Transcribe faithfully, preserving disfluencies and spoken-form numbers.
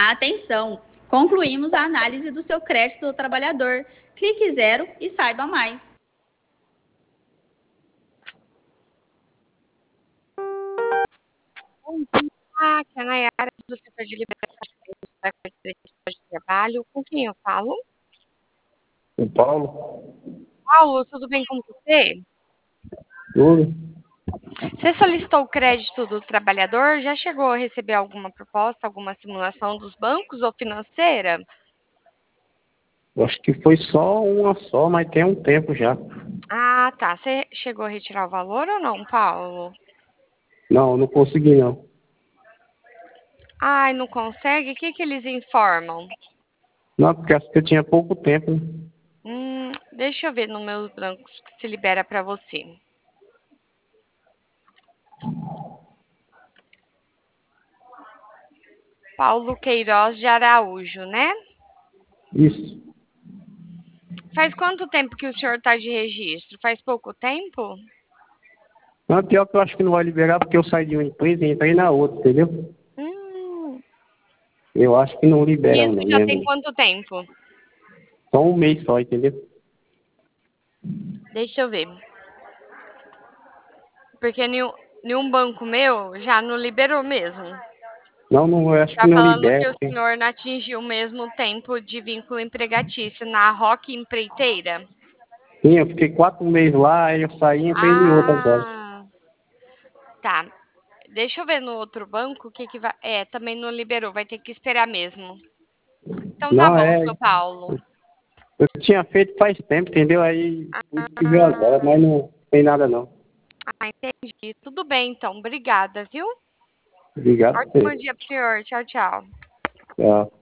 Atenção! Concluímos a análise do seu crédito do trabalhador. Clique zero e saiba mais. Bom dia, aqui é a Nayara do setor de liberação da crédito de trabalho. Com quem eu falo? O Paulo? Paulo, tudo bem com você? Tudo? Você solicitou o crédito do trabalhador? Já chegou a receber alguma proposta, alguma simulação dos bancos ou financeira? Eu acho que foi só uma só, mas tem um tempo já. Ah, tá. Você chegou a retirar o valor ou não, Paulo? Não, não consegui não. Ai, não consegue? O que que eles informam? Não, porque acho que eu tinha pouco tempo. Hum, deixa eu ver no meus bancos que se libera para você. Paulo Queiroz de Araújo, né? Isso. Faz quanto tempo que o senhor está de registro? Faz pouco tempo? Não, pior que eu acho que não vai liberar porque eu saí de uma empresa e entrei na outra, entendeu? Hum, Eu acho que não liberam isso não já tem mesmo. quanto tempo? Só um mês só, entendeu? Deixa eu ver. Porque nenhum, nenhum banco meu já não liberou mesmo. Não, não, eu acho que Tá não falando libera. que o Porque... senhor não atingiu o mesmo tempo de vínculo empregatício na Roque Empreiteira? Sim, eu fiquei quatro meses lá, aí eu saí e entrei em outra agora. Ah, tá. Deixa eu ver no outro banco o que que vai. É, também não liberou, vai ter que esperar mesmo. Então tá Não, bom, é. seu Paulo. Eu tinha feito faz tempo, entendeu? Aí por isso que veio agora, Ah, mas não tem nada não. ah, entendi. Tudo bem, então. Obrigada, viu? Obrigado por Ótimo você. dia pro senhor. Tchau, tchau. Tchau.